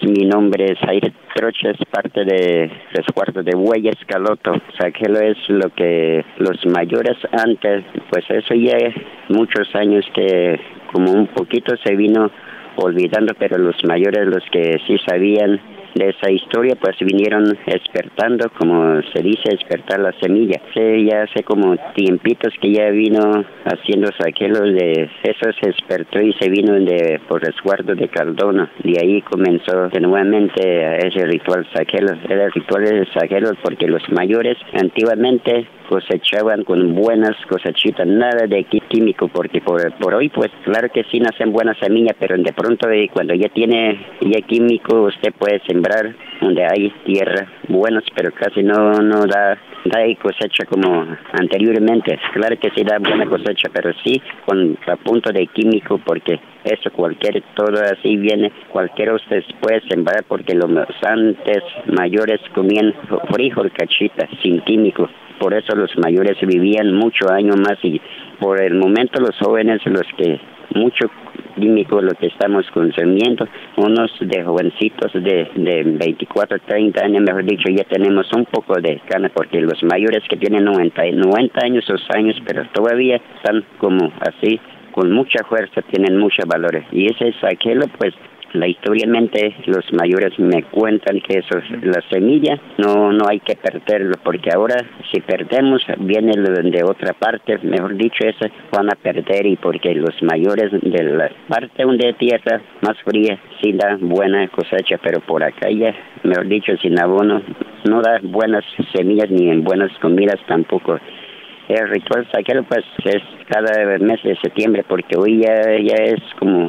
Mi nombre es Jair Trocha, es parte de resguardo de Huellas Caloto. Saquelo es lo que los mayores antes, pues eso ya es muchos años que como un poquito se vino olvidando, pero los mayores, los que sí sabían de esa historia, pues vinieron despertando, como se dice, despertar la semilla. Ya hace como tiempitos que ya vino haciendo saquelos de eso, se despertó y se vino por resguardo de Cardona. De ahí comenzó de nuevamente ese ritual saquelos. Era el ritual de saquelos porque los mayores antiguamente cosechaban con buenas cosechitas, nada de químico, porque por hoy pues claro que sí nacen buenas semillas, pero de pronto cuando ya tiene ya químico usted puede sembrar donde hay tierra buenas, pero casi no da cosecha como anteriormente. Claro que sí da buena cosecha, pero sí con a punto de químico, porque eso todo así viene, cualquiera usted puede sembrar, porque los antes mayores comían frijol cachita sin químico. Por eso los mayores vivían muchos años más, y por el momento los jóvenes, los que mucho químico lo que estamos consumiendo, unos de jovencitos de 24, 30 años, mejor dicho, ya tenemos un poco de cana, porque los mayores que tienen 90 años, pero todavía están como así, con mucha fuerza, tienen muchos valores. Y ese saquelo, pues, históricamente los mayores me cuentan que la semilla no hay que perderlo, porque ahora si perdemos viene de otra parte, mejor dicho, esa van a perder, y porque los mayores de la parte donde tierra más fría sí da buena cosecha, pero por acá ya, mejor dicho, sin abono no da buenas semillas ni en buenas comidas tampoco. El ritual saquero pues es cada mes de septiembre, porque hoy ya es como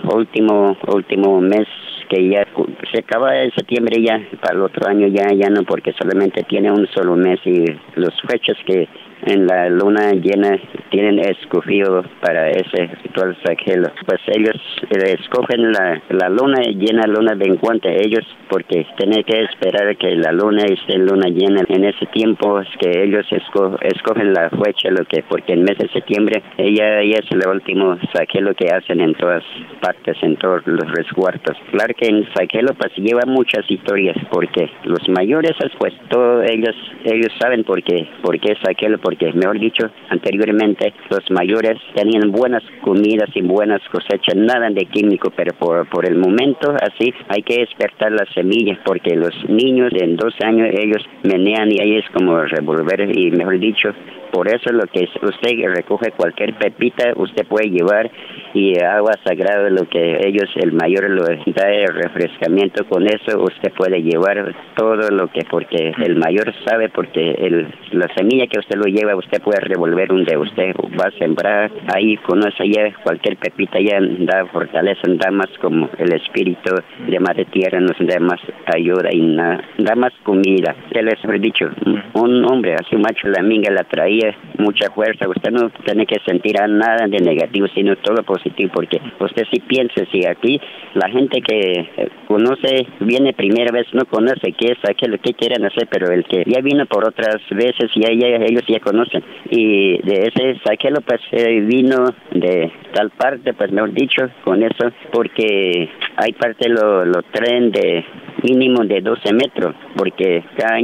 último mes, que ya se acaba en septiembre, ya para el otro año ya no, porque solamente tiene un solo mes, y los fechas que en la luna llena tienen escogido para ese ritual saquelo, pues ellos escogen la luna llena, luna menguante, ellos, porque tienen que esperar que la luna esté en luna llena. En ese tiempo es que ellos escogen la fecha, porque en mes de septiembre ella es el último saquelo que hacen en todas partes, en todos los resguardos. Claro que en saquelo pues lleva muchas historias, porque los mayores pues todos ellos saben por qué saquelo, porque mejor dicho, anteriormente los mayores tenían buenas comidas y buenas cosechas, nada de químico, pero por el momento así hay que despertar las semillas, porque los niños de 12 años ellos menean y ahí es como revolver, y mejor dicho, por eso lo que usted recoge cualquier pepita, usted puede llevar, y agua sagrada, lo que el mayor lo da de refrescamiento, con eso usted puede llevar todo lo que, porque el mayor sabe, porque la semilla que usted lo lleva, usted puede revolver donde usted va a sembrar, ahí con eso ya cualquier pepita ya da fortaleza, da más como el espíritu de madre tierra, nos da más ayuda y da más comida. Ya les he dicho, un hombre así macho la minga la traía mucha fuerza, usted no tiene que sentir nada de negativo, sino todo positivo, porque usted sí piensa, si aquí la gente que conoce, viene primera vez, no conoce qué es aquello, qué quieren hacer, pero el que ya vino por otras veces, ellos ya conocen, y de ese saquelo pues vino de tal parte, pues mejor dicho, con eso, porque hay parte lo traen de mínimo de 12 metros, porque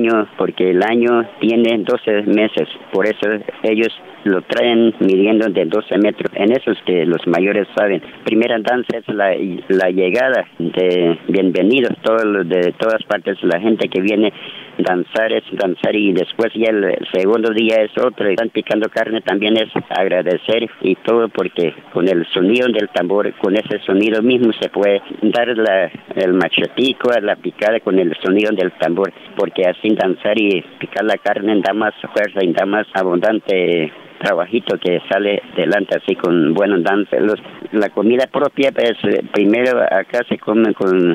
el año tiene 12 meses, por eso ellos lo traen midiendo de 12 metros. En eso es que los mayores saben. Primera danza es la llegada de bienvenidos, de todas partes, la gente que viene danzar, y después ya el segundo día es otro, están picando carne, también es agradecer y todo, porque con el sonido del tambor, con ese sonido mismo se puede dar el machetico a la picada con el sonido del tambor, porque así danzar y picar la carne da más fuerza y da más abundante trabajito que sale delante, así con buenos danzas. La comida propia, pues primero acá se come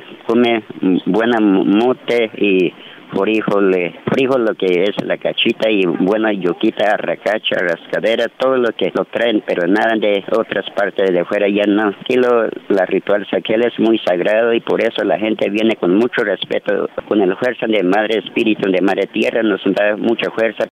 buena mote y frijol, lo que es la cachita, y buena yuquita, arracacha, rascadera, todo lo que lo traen, pero nada de otras partes de fuera, ya no. Aquí la ritual saquel es muy sagrado, y por eso la gente viene con mucho respeto, con el fuerza de Madre Espíritu, de Madre Tierra, nos da mucha fuerza.